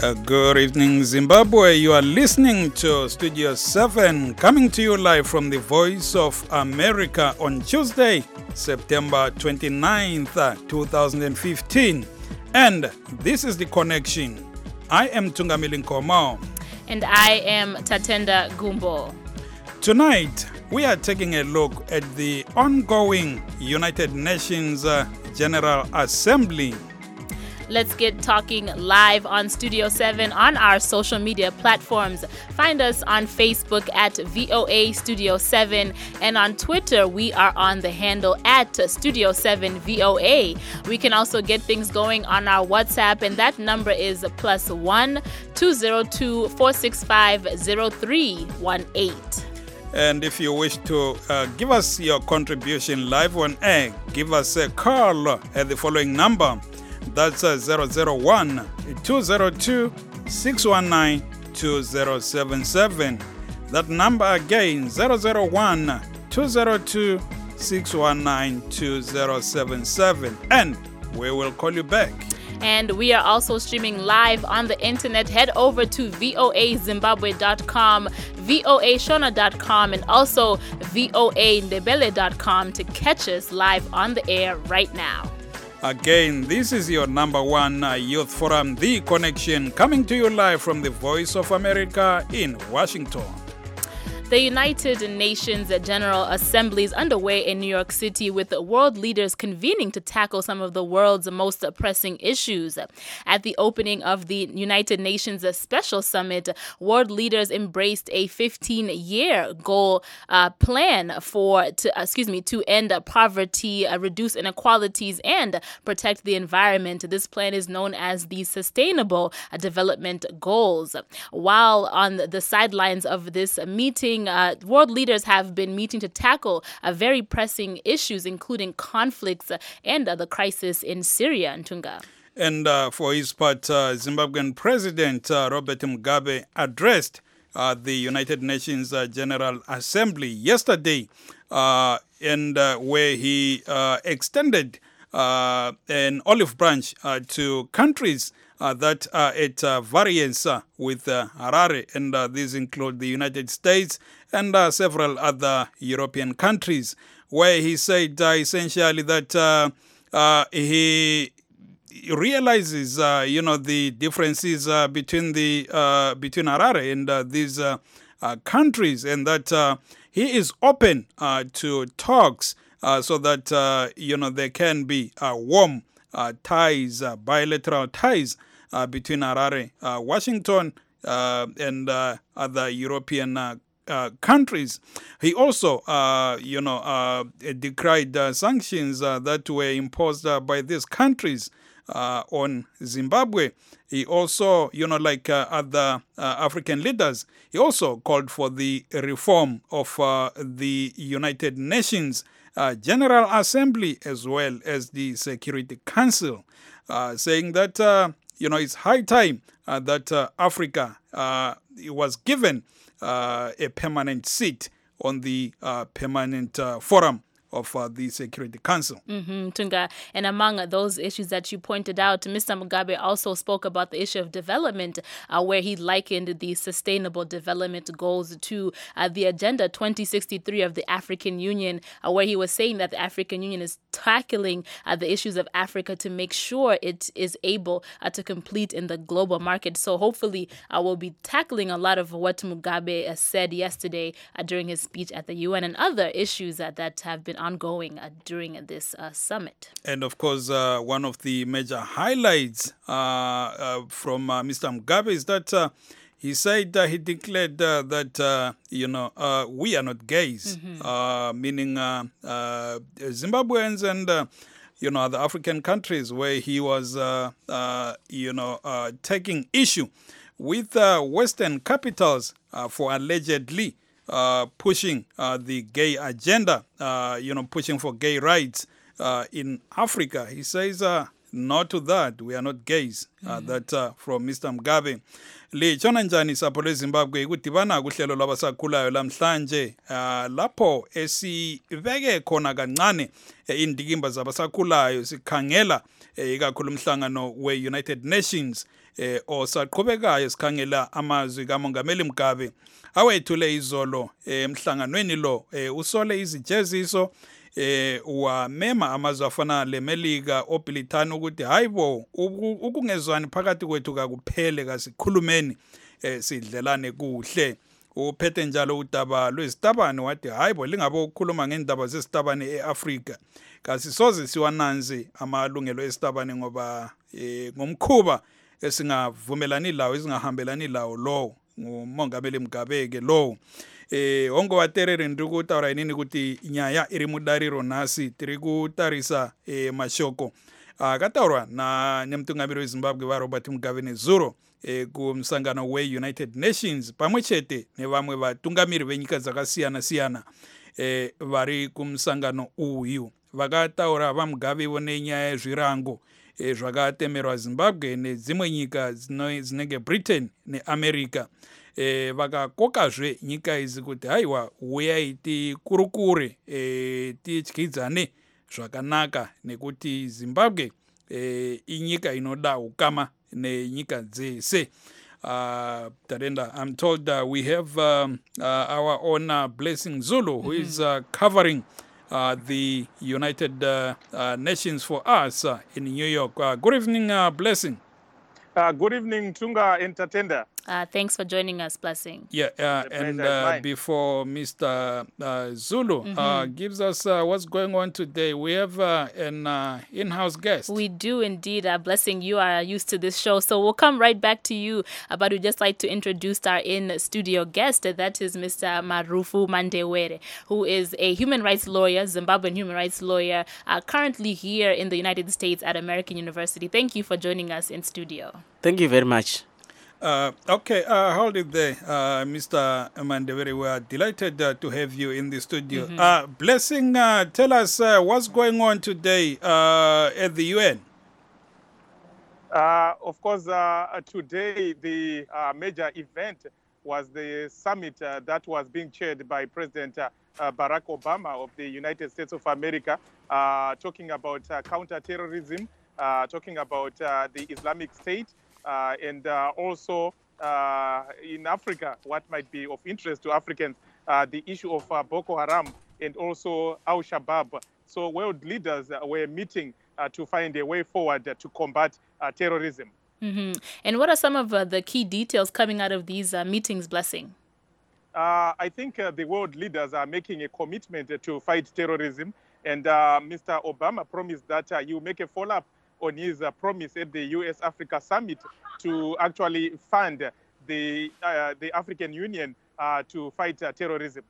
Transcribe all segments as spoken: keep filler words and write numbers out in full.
Uh, good evening, Zimbabwe. You are listening to Studio seven, coming to you live from the Voice of America on Tuesday, September twenty-ninth, twenty fifteen. And this is The Connection. I am Tungamili Nkomo. And I am Tatenda Gumbo. Tonight, we are taking a look at the ongoing United Nations uh, General Assembly. Let's get talking live on Studio seven on our social media platforms. Find us on Facebook at V O A Studio seven, and on Twitter we are on the handle at Studio seven V O A. We can also get things going on our WhatsApp, and that number is plus one two zero two four six five zero three one eight. And if you wish to uh, give us your contribution live on air, give us a call at the following number. That's uh, zero zero one two zero two six one nine two zero seven seven. That number again, zero zero one two zero two six one nine two zero seven seven. And we will call you back. And we are also streaming live on the internet. Head over to voa zimbabwe dot com, voa shona dot com, and also voa ndebele dot com to catch us live on the air right now. Again, this is your number one uh, youth forum, The Connection, coming to you live from the Voice of America in Washington. The United Nations General Assembly is underway in New York City, with world leaders convening to tackle some of the world's most pressing issues. At the opening of the United Nations Special Summit, world leaders embraced a fifteen-year goal uh, plan for, to, uh, excuse me, to end poverty, uh, reduce inequalities, and protect the environment. This plan is known as the Sustainable Development Goals. While on the sidelines of this meeting, Uh, world leaders have been meeting to tackle uh, very pressing issues, including conflicts uh, and uh, the crisis in Syria, Ntunga. And uh, for his part, uh, Zimbabwean President uh, Robert Mugabe addressed uh, the United Nations uh, General Assembly yesterday, uh, and uh, where he uh, extended uh, an olive branch uh, to countries Uh, that are at uh, variance uh, with uh, Harare, and uh, these include the United States and uh, several other European countries, where he said uh, essentially that uh, uh, he realizes, uh, you know, the differences uh, between the uh, between Harare and uh, these uh, uh, countries, and that uh, he is open uh, to talks uh, so that uh, you know there can be uh, warm uh, ties, uh, bilateral ties. Uh, between Harare, uh, Washington, uh, and uh, other European uh, uh, countries. He also, uh, you know, uh, decried uh, sanctions uh, that were imposed uh, by these countries uh, on Zimbabwe. He also, you know, like uh, other uh, African leaders, he also called for the reform of uh, the United Nations uh, General Assembly as well as the Security Council, uh, saying that uh, You know, it's high time uh, that uh, Africa uh, was given uh, a permanent seat on the uh, permanent uh, forum of uh, the Security Council. Mm-hmm, Tunga. And among those issues that you pointed out, Mister Mugabe also spoke about the issue of development, uh, where he likened the Sustainable Development Goals to uh, the Agenda twenty sixty-three of the African Union, uh, where he was saying that the African Union is tackling uh, the issues of Africa to make sure it is able uh, to compete in the global market. So hopefully uh, we'll be tackling a lot of what Mugabe uh, said yesterday uh, during his speech at the U N, and other issues uh, that have been ongoing uh, during this uh, summit. And of course, uh, one of the major highlights uh, uh, from uh, Mister Mugabe is that uh, he said uh, he declared uh, that, uh, you know, uh, we are not gays, mm-hmm. uh, meaning uh, uh, Zimbabweans and, uh, you know, the African countries, where he was, uh, uh, you know, uh, taking issue with uh, Western capitals uh, for allegedly Uh, pushing uh, the gay agenda, uh, you know, pushing for gay rights uh, in Africa. He says uh, No to that, we are not gays. Uh, that uh, from Mister Mugabe. Lichona njani sapho leZimbabwe ikudibana kuhlelo lwabasakhulayo lamhlanje uh, lapho esibeke khona kancane indikimba zabasakhulayo sikhangela ikakhulu umhlangano we-United Nations eh, osaqhubekayo sikhangela amazwi kaMongameli Mugabe awethule izolo emhlanganweni lo eh, usole izijeziso eh wamema amazwi afana leMelika oBrithani ukuthi hayibo ukungezwani phakathi kwethu kakuphele kasikhulumeni eh sidlelane kuhle uphethe njalo udaba lwezitabane wathi hayibo lingabo ukukhuluma ngendaba zesitabane eAfrika kasisoze siwananzi amalungelo esitabane ngoba eh, ngomkhuba esingavumelani lawo esingahambelani lawo lo nguMongameli Mugabe ke lo eh ongo waterere ndi ku taura inini kuti nyaya iri mudariro nasi tiri kutarisa eh mashoko akataurwa na nemtungamiri weZimbabwe va Robert Mugabe nezuro eh kumsangano we-United Nations pamwechete nevamwe vatungamiri venyika dzakasiyana siyana eh vari kumsangano uyu vakataura va Mugabe vone nyaya yezvirango eh zvakatemerwa Zimbabwe nedzimwe nyika dzinenge Britain neAmerica eh vakakokazve nyika idzi kuti haiwa uyai tikurukure eh tidyidzane zvakanaka nekuti Zimbabwe eh inyika inoda ukama nenyika dzese. Uh, Tarenda, I'm told that we have um, uh, our own uh, Blessing Zulu, who mm-hmm. is uh, covering uh, the United uh, uh, Nations for us uh, in New York. Uh, good evening, uh, Blessing. Uh, good evening, Tunga Entertainer. Uh, thanks for joining us, Blessing. Yeah, uh, and uh, before Mister Uh, Zulu mm-hmm. uh, gives us uh, what's going on today, we have uh, an uh, in-house guest. We do indeed. Uh, Blessing, you are used to this show, so we'll come right back to you. Uh, but we'd just like to introduce our in-studio guest. That is Mister Marufu Mandewere, who is a human rights lawyer, Zimbabwean human rights lawyer, uh, currently here in the United States at American University. Thank you for joining us in studio. Thank you very much. Uh, okay, uh, hold it there, uh, Mister Mandewere. We are delighted uh, to have you in the studio. Mm-hmm. Uh, Blessing, uh, tell us uh, what's going on today uh, at the U N. Uh, of course, uh, today the uh, major event was the summit uh, that was being chaired by President uh, uh, Barack Obama of the United States of America, uh, talking about uh, counterterrorism, uh, talking about uh, the Islamic State, Uh, and uh, also uh, in Africa, what might be of interest to Africans, uh, the issue of uh, Boko Haram and also Al-Shabaab. So world leaders uh, were meeting uh, to find a way forward uh, to combat uh, terrorism. Mm-hmm. And what are some of uh, the key details coming out of these uh, meetings, Blessing? Uh, I think uh, the world leaders are making a commitment uh, to fight terrorism. And uh, Mister Obama promised that uh, he will make a follow-up on his uh, promise at the U S Africa Summit to actually fund the uh, the African Union uh, to fight uh, terrorism.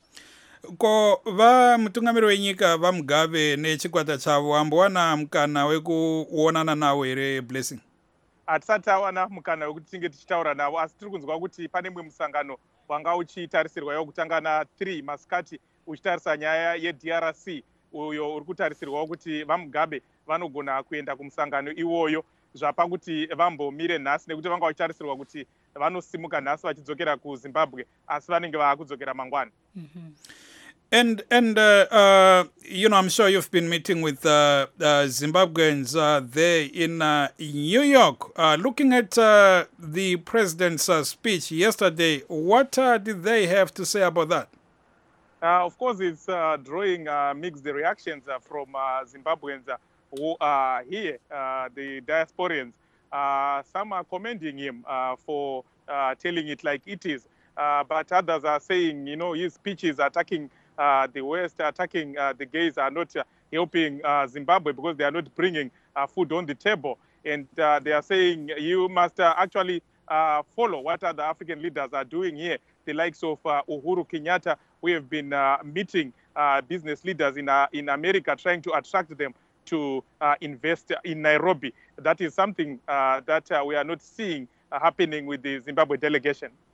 Ko va mutungamiri wenyika va Mugabe nechikwata chavo ambowana mukana wekuonana nawo here, Blessing? Hatisati tawana mukana wekuti tinge tichitaura navo, asi tiri kunzwa kuti pane mumwe musangano wanga uchitarisirwa yokutanga na three masikati uchitarisa nyaya yeD R C uyo uri kutarisirwa kuti vaMugabe vanogona kuenda kumusangano iwoyo zvapa kuti vambomire nhasi nekuti vanga vachitarisirwa kuti vanosimuka nhasi vachidzokera kuZimbabwe asi vanenge vakudzokera mangwana. Mm-hmm. And and uh, uh, you know, I'm sure you've been meeting with uh, uh, Zimbabweans uh, there in uh, New York. Uh, looking at uh, the president's uh, speech yesterday, what uh, did they have to say about that? Uh, of course, it's uh, drawing uh, mixed reactions uh, from uh, Zimbabweans uh, who are here, uh, the diasporians. Uh, some are commending him uh, for uh, telling it like it is, uh, but others are saying, you know, his speeches attacking uh, the West, attacking uh, the gays are not uh, helping uh, Zimbabwe because they are not bringing uh, food on the table. And uh, they are saying you must uh, actually uh, follow what other African leaders are doing here. The likes of uh, Uhuru Kenyatta, we have been uh, meeting uh, business leaders in, uh, in America, trying to attract them to uh, invest in Nairobi. That is something uh, that uh, we are not seeing uh, happening with the Zimbabwe delegation.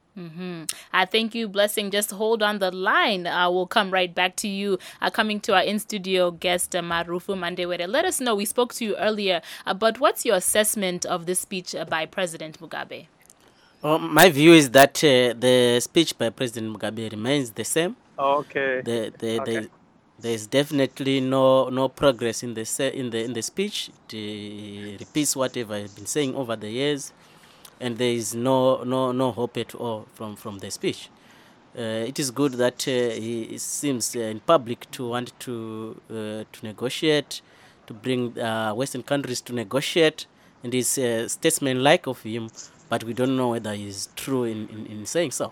Mm-hmm. Uh, thank you, Blessing. Just hold on the line. Uh, we'll come right back to you. Uh, coming to our in-studio guest, uh, Marufu Mandewere. Let us know, we spoke to you earlier, uh, but what's your assessment of this speech uh, by President Mugabe? Well, my view is that uh, the speech by President Mugabe remains the same. Okay. The, the, okay. the, there's definitely no no progress in the se- in the in the speech. It uh, repeats whatever I've been saying over the years, and there is no no no hope at all from from the speech. Uh, it is good that uh, he seems uh, in public to want to uh, to negotiate, to bring uh, Western countries to negotiate, and it's uh, statesman-like of him. But we don't know whether he's true in, in, in saying so.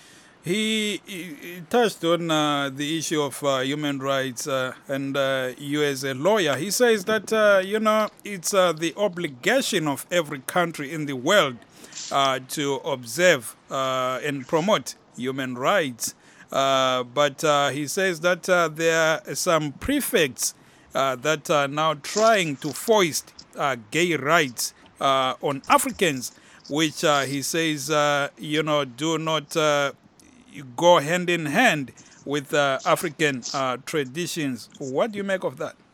He, he, he touched on uh, the issue of uh, human rights, uh, and uh, you as a lawyer, he says that, uh, you know, it's uh, the obligation of every country in the world uh, to observe uh, and promote human rights. Uh, but uh, he says that uh, there are some prefects uh, that are now trying to foist uh, gay rights uh, on Africans, which uh, he says, uh, you know, do not uh, go hand in hand with uh, African uh, traditions. What do you make of that?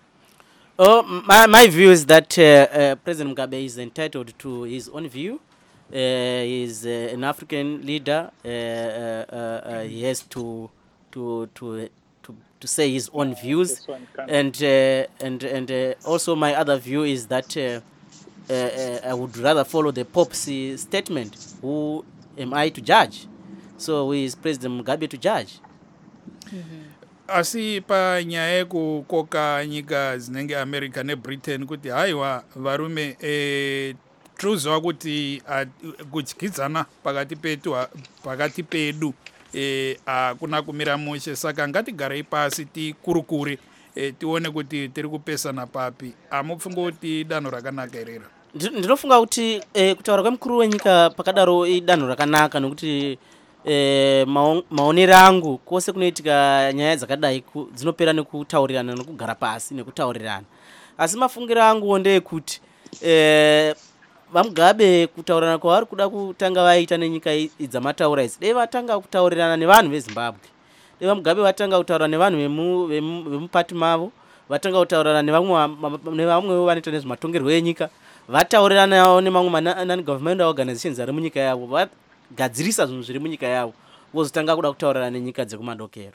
Oh, my, my view is that uh, uh, President Mugabe is entitled to his own view. Uh, he's uh, an African leader. Uh, uh, uh, he has to to to to, to say his own views, and uh, and and uh, also my other view is that uh, uh, uh, I would rather follow the Pope's statement. Who am I to judge? So who is President Mugabe to judge? Mm-hmm. Asi pa nyaya yekukoka nyika dzinenge America neBritain kuti haiwa varume e truziva kuti kudyidzana pakati petu pakati pedu e hakuna kumira mushe, saka ngatigarei pasi tikurukure e, tione kuti tiri kupesana papi. Hamufunga kuti danho rakanaka irero? Ndinofunga kuti eh, kutaura kwemukuru wenyika pakadaro idanho rakanaka, nokuti eh, maonero angu kwose kunoitika nyaya dzakadai dzinopera nekutaurirana nekugara pasi nekutaurirana. Asi mafungiro angu ndeyekuti eh, vaMugabe kutaurirana kwavari kuda kutanga vaita nenyika idzamataura idzi, dei vatanga kutaurirana nevanhu veZimbabwe. Dei vaMugabe vatanga kutaura nevanhu vemupati mavo, vatanga kutaurirana nevamwewo vanoita nezvematongerwo enyika, vatauriranawo nemamwe non-governmental organizations ari munyika yavo, vagadzirisa zvinhu zviri munyika yavo, vozotanga kuda kutaurirana nenyika dzekumadokero.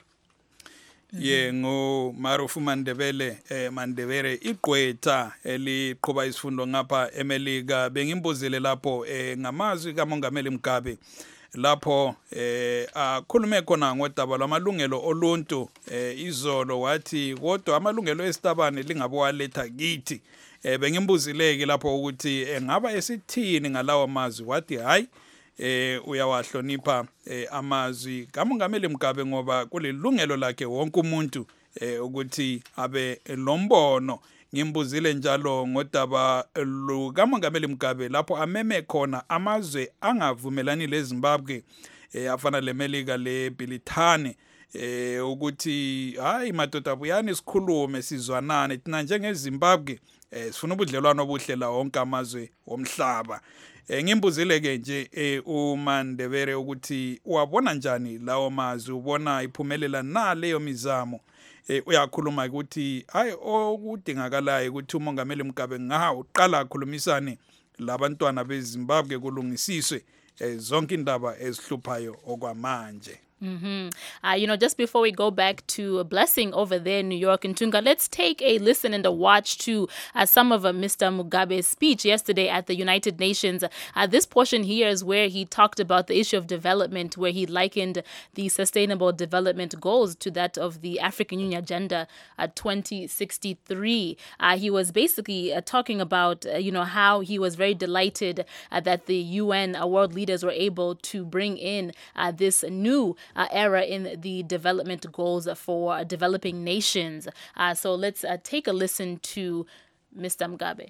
Ye ngo Marufu Mandebele eh, Mandebere igqwetha eliqhuba isifundo ngapha eMelika. Bengimbuzile lapho eh, ngamazwi kaMongameli Mugabe lapho eh, akhulume khona ngodaba lwamalungelo oluntu. eh, izolo wathi kodwa amalungelo esitabane lingabowaletha kithi. eh, bengimbuzileke lapho ukuthi engaba esithini ngalawo mazwi, wathi hayi eh uyawahlonipha eh, amazwi kaMongameli Mugabe ngoba kulilungelo lakhe wonke umuntu eh, ukuthi abe lombono. Ngimbuzile njalo ngodaba lukaMongameli Mugabe lapho ameme khona amazwe angavumelani leZimbabwe eh, afana leMelika leBrithani eh, ukuthi hayi madoda buyani sikhulume sizwanane thina njengeZimbabwe eh, sifuna ubudlelwano obuhle la wonke amazwe omhlaba. Eh, ngimbuzile ke nje eh, uMandebere ukuthi wabona njani lawo mazwi, ubona iphumelela na leyo mizamo. eh, uyakhuluma ukuthi hayi okudingakalayo ukuthi uMongameli Mugabe ngaha uqala akhulumisane labantwana beZimbabwe kulungisiswe eh, zonke indaba ezihluphayo okwamanje. Mm-hmm. Uh, you know, just before we go back to a Blessing over there in New York and Tunga, let's take a listen and a watch to uh, some of uh, Mister Mugabe's speech yesterday at the United Nations. Uh, this portion here is where he talked about the issue of development, where he likened the Sustainable Development Goals to that of the African Union Agenda uh, twenty sixty-three. Uh, he was basically uh, talking about, uh, you know, how he was very delighted uh, that the U N uh, world leaders were able to bring in uh, this new Uh, era in the development goals for uh, developing nations. Uh, so let's uh, take a listen to Mister Mugabe.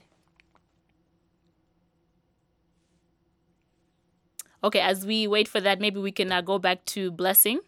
Okay, as we wait for that, maybe we can uh, go back to Blessing.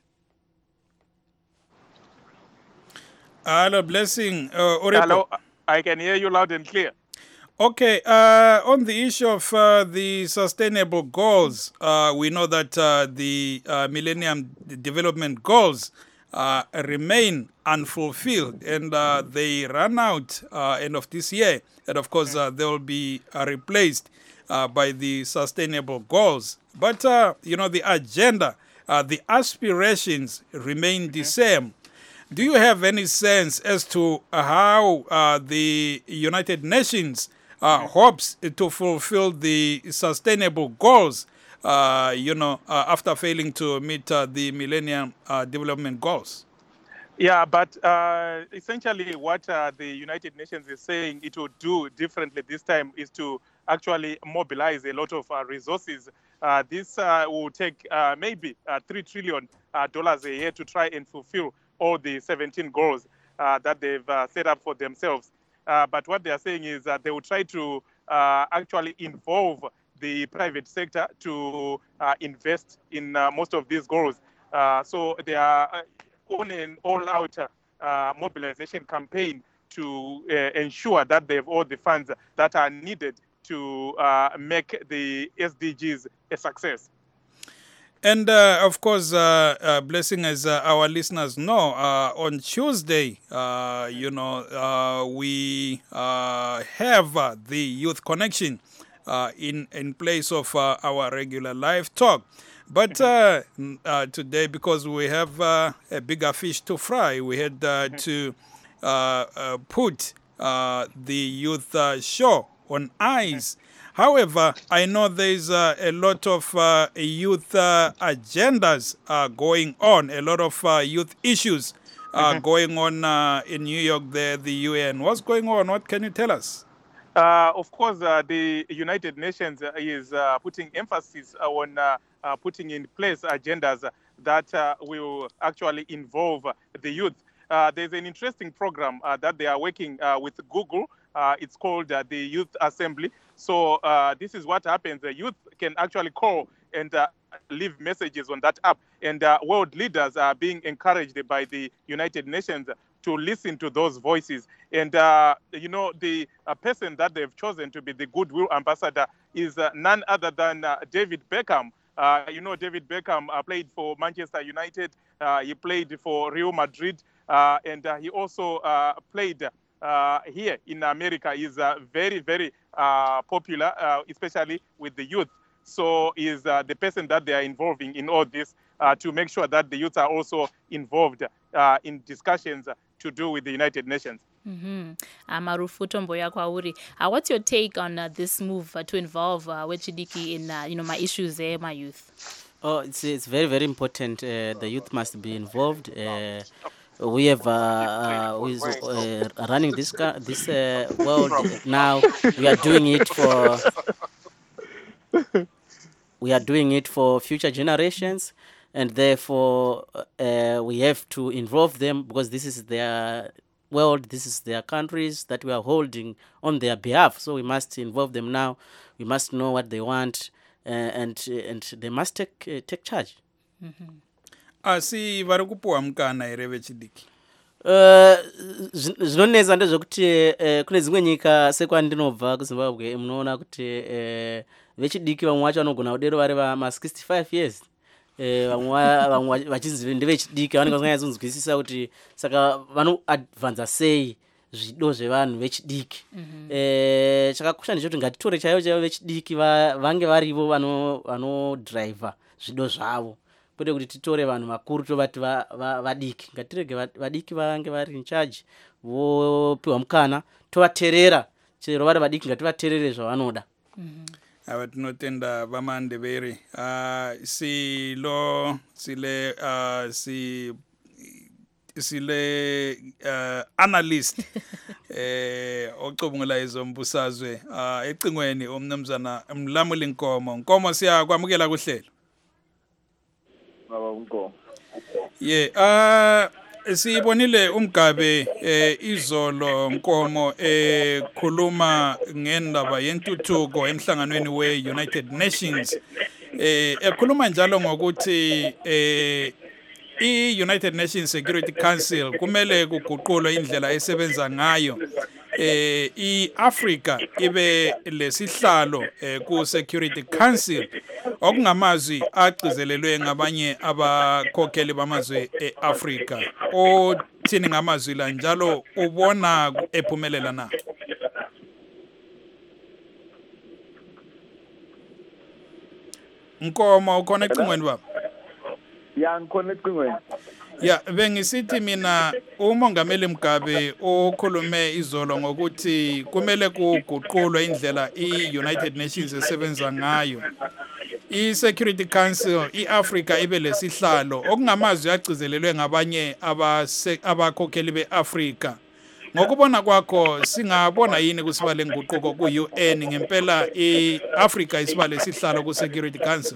Hello, Blessing. Uh, Hello, I can hear you loud and clear. Okay, uh, on the issue of uh, the sustainable goals, uh, we know that uh, the uh, Millennium Development Goals uh, remain unfulfilled, and uh, they run out uh, end of this year. And of course, uh, they will be uh, replaced uh, by the sustainable goals. But, uh, you know, the agenda, uh, the aspirations remain the same. Do you have any sense as to how uh, the United Nations uh, hopes to fulfill the sustainable goals, uh, you know, uh, after failing to meet uh, the Millennium uh, Development Goals? Yeah, but uh, essentially what uh, the United Nations is saying it will do differently this time is to actually mobilize a lot of uh, resources. Uh, this uh, will take uh, maybe uh, three trillion dollars uh, a year to try and fulfill all the seventeen goals uh, that they've uh, set up for themselves. Uh, but what they are saying is that they will try to uh, actually involve the private sector to uh, invest in uh, most of these goals. Uh, so they are on an all-out uh, mobilization campaign to uh, ensure that they have all the funds that are needed to uh, make the S D Gs a success. And uh, of course, uh, uh, Blessing, as uh, our listeners know, uh, on Tuesday, uh, you know, uh, we uh, have uh, the Youth Connection uh, in, in place of uh, our regular live talk. But uh, uh, today, because we have uh, a bigger fish to fry, we had uh, to uh, uh, put uh, the youth uh, show on ice. However, I know there's uh, a lot of uh, youth uh, agendas uh, going on, a lot of uh, youth issues uh, mm-hmm. going on uh, in New York, there, the U N. What's going on? What can you tell us? Uh, of course, uh, the United Nations is uh, putting emphasis on uh, uh, putting in place agendas that uh, will actually involve the youth. Uh, there's an interesting program uh, that they are working uh, with Google. Uh, it's called uh, the Youth Assembly. So uh, this is what happens. The youth can actually call and uh, leave messages on that app. And uh, world leaders are being encouraged by the United Nations to listen to those voices. And, uh, you know, the uh, person that they've chosen to be the Goodwill Ambassador is uh, none other than uh, David Beckham. Uh, you know, David Beckham uh, played for Manchester United. Uh, he played for Real Madrid. Uh, and uh, he also uh, played uh, here in America. He's uh, very, very uh, popular, uh, especially with the youth. So he's uh, the person that they are involving in all this uh, to make sure that the youth are also involved uh, in discussions to do with the United Nations. Mm-hmm. Uh, Marufu Tomboya Kwauri, uh, what's your take on uh, this move uh, to involve uh, Wechidiki in uh, you know, my issues there, my youth? Oh, it's it's very very important. Uh, the youth must be involved. Uh, we have uh, uh, who is uh, running this car, this uh, world now. We are doing it for we are doing it for future generations, and therefore uh, we have to involve them because this is their world, this is their countries that we are holding on their behalf. So we must involve them now. We must know what they want, uh, and uh, and they must take uh, take charge. Mm-hmm. Asi vari kupuwa mukana here vechidiki? Uh, zvinonetsa ndezvekuti uh, kune dzimwe nyika sekwandinobva kuZimbabwe munoona kuti uh, vechidiki vamwe vacho vanogona kudero vari vama sixty-five years. Vamwe vachinzi ndevechidiki vanenge vasinganyatsinzwisisa kuti saka vanoadvanza sei zvido zvevanhu vechidiki. Eh, chakakosha ndechekuti ngatitore chaivo chaivo vechidiki vange varivo vanodhiraivha zvido zvavo, kwete kuti titore vanhu vakuru tovati vadiki. Ngatirege vadiki vange vari in charge, vopiwa mukana, tovateerera. Chero vari vadiki ngativateerere zvavanoda. Ava tinotenda vamaNdebele. Uh, silo sile uh, si sile uh, analyst eh ocubungula izombusazwe uh, ecingweni omnumzana Mlamuli Nkomo. Nkomo siyakwamukela kuhlelo. Baba Nkomo. Yeah, uh sibonile uMgabe eh izolo Nkomo eh khuluma ngendaba yentuthuko emhlanganweni we-United Nations. Eh ekhuluma njalo ngokuthi eh i-United Nations Security Council kumele kuguqulwe indlela esebenza ngayo eh iAfrica ibe lesihlalo eh ku Security Council okungamazwi agcizelelwe ngabanye abakhokheli bamazwe eAfrica othini ngamazwi la njalo ubona ephumelela na? Nkomo ukhona ecingweni baba? Ya ngikhona ecingweni. Ya bengisithi mina uMongameli Mugabe ukhulume izolo ngokuthi kumele kuguqulwe indlela iUnited Nations esebenza ngayo. I-Security Council iAfrica ibe lesihlalo okungamazwi agcizelelwe ngabanye abakhokheli beAfrica. Ngokubona kwakho singabona yini kusiba lenguquko ku-U N ngempela iAfrica isiba lesihlalo ku-Security Council?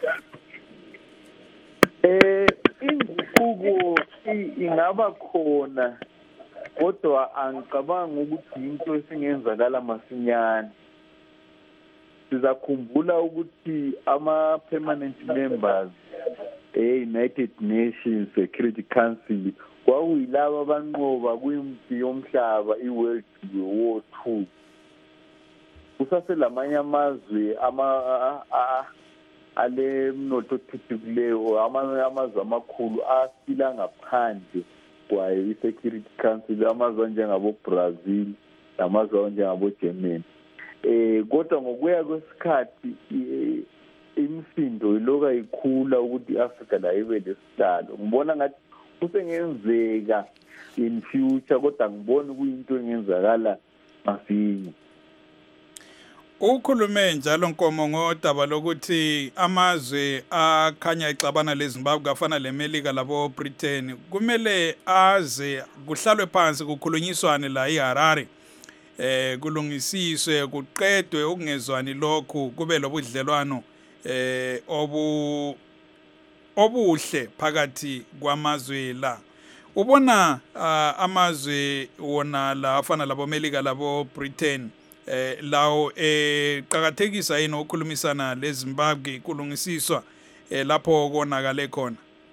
Eh inguquko ingaba khona kodwa angicabanga ukuthi into esingenzakala masinyane. Sizakhumbula ukuthi ama permanent members e-United Nations Security Council kwakuyilabo abanqoba kwimpi yomhlaba i-World War Two. Kusaselamanye amazwe ama ale mnotho thuthukileyo amanye amazwe amakhulu asila ngaphandle kwayo i-Security Council, amazwe njengabo Brazil namazwe njengabo Germany. Eh kodwa ngokuya kwesikhathi imisindo iloka ikhula ukuthi iAfrica la ibe lesihlalo. Ngibona ngathi kusengenzeka in future kodwa ngibona kuyinto engenzakala masinya. Ukhulume njalo Nkomo ngodaba lokuthi amazwe akhanya ixabana leZimbabwe afana leMelika labo Britain kumele aze kuhlalwe phansi kukhulunyiswane la eHarare eh kulungisiswe kuqedwe ukungezwani lokhu kube lobudlelwano eh obu obuhle phakathi kwamazwe la. Ubona uh, amazwe wona la afana labo Melika labo Britain eh lawo eqhakathekisa yini ukukhulumisana leZimbabwe kulungisiswa eh lapho konakale khona?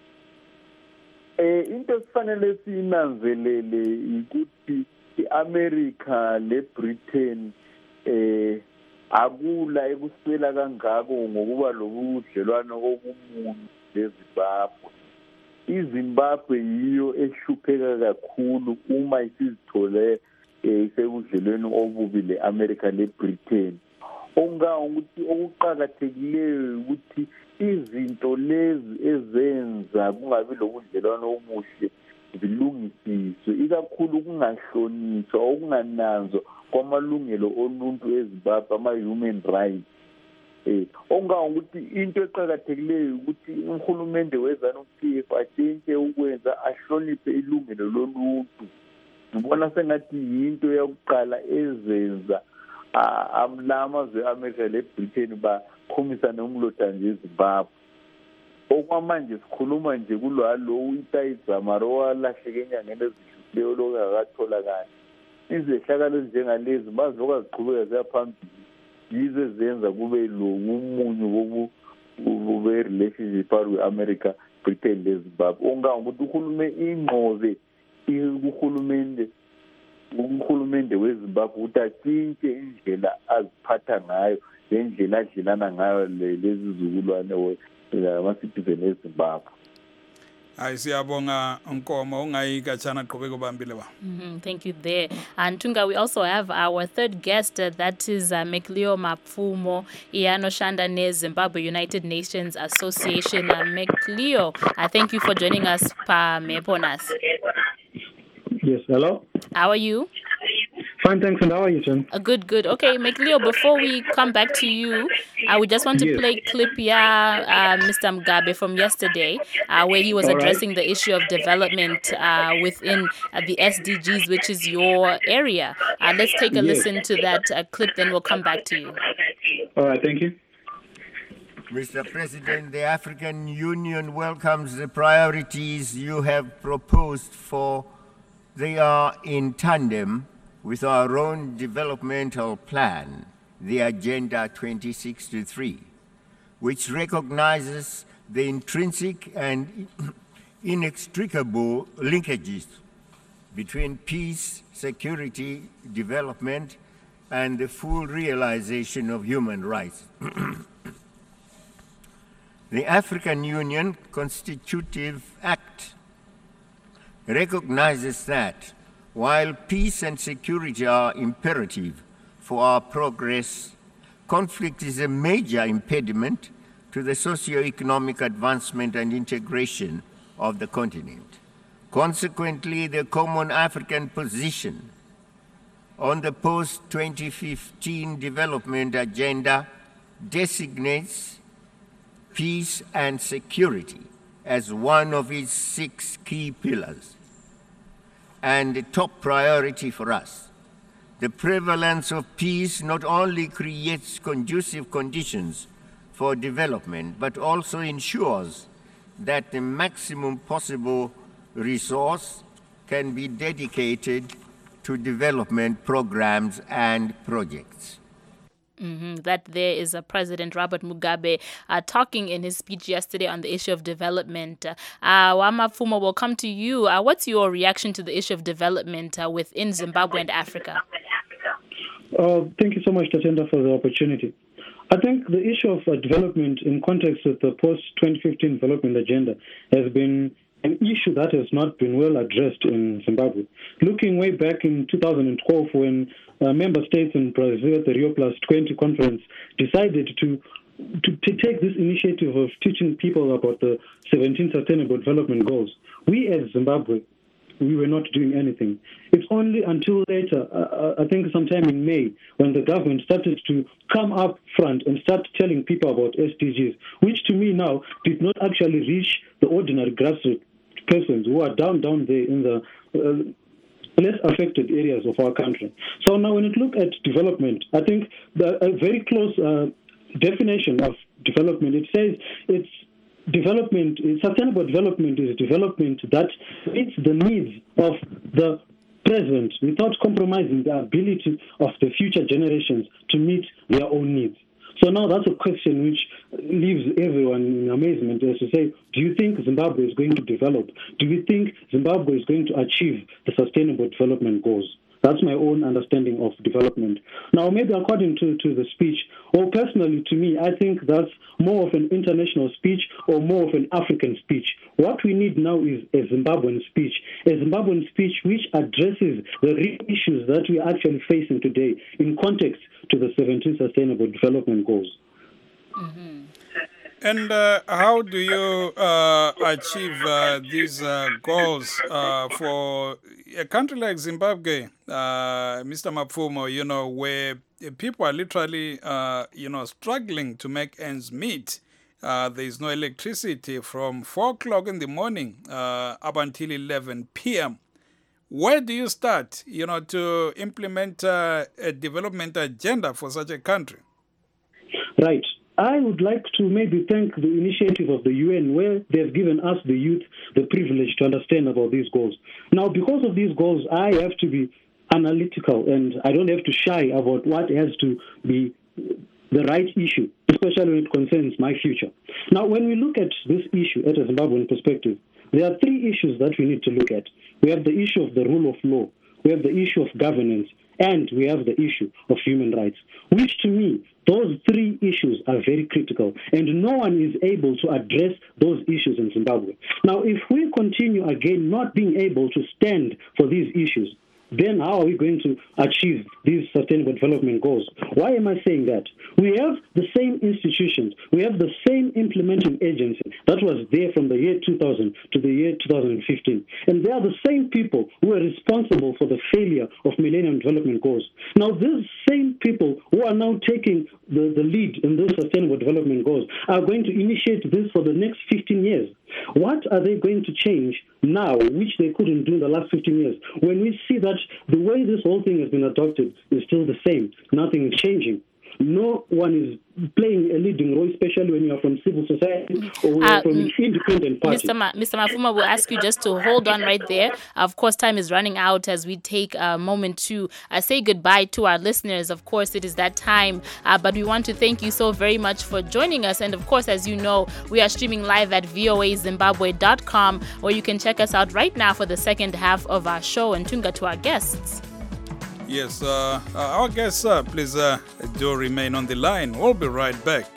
Eh into esifanele sinanzelele ukuthi iAmerica leBritain eh akula ekuswela kangako ngokuba lobudlelwano obumunyu leZimbabwe. iZimbabwe yiyo ehlupheka kakhulu uma isizithole isekudlelweni obubi leAmerica leBritain. Onga ukuthi okuqhakathekileyo ukuthi izinto lezi ezenza kungabi lobudlelwano obuhle zilungisiswe, ikakhulu kungahlonishwa okungananzwa kwamalungelo oluntu eZimbabwe ama-human rights. Eh onga ukuthi into eqhakathekileyo ukuthi uhulumende weZanu-P F atshintshe ukwenza ahloniphe ilungelo loluntu. Ngibona sengathi yinto yokuqala ezenza amazwe eAmerica leBritain bakhomisana umloda nje eZimbabwe. Okwamanje sikhuluma nje kulwalo uTaizamaro walahleke enyangeni ezidlulileyo lokakatholakala. Izehlakalo njengalezi bazoka ziqhubeka ziyaphambili yize zenza kube lo umunyu wobu ube relationship phakathi kweAmerica Britain leZimbabwe. Onga ukuthi uhulume ingqobe uhulumende uhulumende weZimbabwe ukuthi atshintshe indlela aziphatha ngayo nendlela adlelana ngayo lezi zizukulwane ama-citizen eZimbabwe. Hayi siyabonga Nkomo ungayika chana qhubeka ubambile ba. Mhm, thank you there. And Tunga, we also have our third guest, uh, that is uh, Mekleo Mapfumo, Iano Shanda ne Zimbabwe United Nations Association. Uh, Mekleo, uh, thank you for joining us pa Meponas. Yes, hello. How are you? Fine, thanks. And how are you, Jen? Uh, good, good. Okay, Mekleo, before we come back to you, I would just want to yes. play clip yeah, uh, Mister Mugabe from yesterday, uh, where he was All addressing right. the issue of development uh, within uh, the S D Gs, which is your area. Uh, let's take a Yes. listen to that uh, clip, then we'll come back to you. All right, thank you. Mister President, the African Union welcomes the priorities you have proposed, for they are in tandem with our own developmental plan, the Agenda twenty sixty-three, which recognizes the intrinsic and inextricable linkages between peace, security, development, and the full realization of human rights. The African Union Constitutive Act recognizes that while peace and security are imperative for our progress, conflict is a major impediment to the socio-economic advancement and integration of the continent. Consequently, the Common African Position on the post twenty fifteen development agenda designates peace and security as one of its six key pillars and a top priority for us. The prevalence of peace not only creates conducive conditions for development, but also ensures that the maximum possible resource can be dedicated to development programs and projects. Mm-hmm. That there is a President Robert Mugabe uh, talking in his speech yesterday on the issue of development. Uh, Wamapfumo, will come to you. Uh, what's your reaction to the issue of development uh, within Zimbabwe and Africa? Uh, thank you so much, Tatenda, for the opportunity. I think the issue of uh, development in context with the post twenty fifteen development agenda has been an issue that has not been well addressed in Zimbabwe. Looking way back in two thousand twelve, when uh, member states in Brazil at the Rio Plus twenty conference decided to, to to take this initiative of teaching people about the seventeen Sustainable Development Goals, we as Zimbabwe, we were not doing anything. It's only until later, uh, I think sometime in May, when the government started to come up front and start telling people about S D Gs, which to me now did not actually reach the ordinary grassroots persons who are down, down there in the uh, less affected areas of our country. So now when you look at development, I think the, a very close uh, definition of development, it says it's development, sustainable development is development that meets the needs of the present without compromising the ability of the future generations to meet their own needs. So now that's a question which leaves everyone in amazement as to say, do you think Zimbabwe is going to develop? Do you think Zimbabwe is going to achieve the Sustainable Development Goals? That's my own understanding of development. Now, maybe according to, to the speech, or personally to me, I think that's more of an international speech or more of an African speech. What we need now is a Zimbabwean speech, a Zimbabwean speech which addresses the real issues that we are actually facing today in context to the seventeen Sustainable Development Goals. Mm-hmm. And uh, how do you uh, achieve uh, these uh, goals uh, for a country like Zimbabwe, uh, Mister Mapfumo, you know, where people are literally, uh, you know, struggling to make ends meet? Uh, there is no electricity from four o'clock in the morning uh, up until eleven p.m. Where do you start, you know, to implement uh, a development agenda for such a country? Right. I would like to maybe thank the initiative of the U N where they've given us, the youth, the privilege to understand about these goals. Now, because of these goals, I have to be analytical and I don't have to shy about what has to be the right issue, especially when it concerns my future. Now, when we look at this issue at a Zimbabwean perspective, there are three issues that we need to look at. We have the issue of the rule of law, we have the issue of governance, and we have the issue of human rights, which to me, those three issues are very critical, and no one is able to address those issues in Zimbabwe. Now, if we continue again not being able to stand for these issues, then how are we going to achieve these sustainable development goals? Why am I saying that? We have the same institutions, we have the same implementing agency that was there from the year two thousand to the year two thousand fifteen. And they are the same people who are responsible for the failure of Millennium Development Goals. Now, these same people who are now taking the, the lead in those sustainable development goals are going to initiate this for the next fifteen years. What are they going to change now, which they couldn't do in the last fifteen years, when we see that the way this whole thing has been adopted is still the same? Nothing is changing. no one is playing a leading role, especially when you are from civil society or when you Uh, are from an independent party. Mister Ma- Mister Mafuma will ask you just to hold on right there. Of course, time is running out as we take a moment to uh, say goodbye to our listeners. Of course, it is that time, uh, but we want to thank you so very much for joining us. And of course, as you know, we are streaming live at v o a zimbabwe dot com, where you can check us out right now for the second half of our show. And tunga to our guests. Yes, uh, uh, our guests, uh, please uh, do remain on the line. We'll be right back.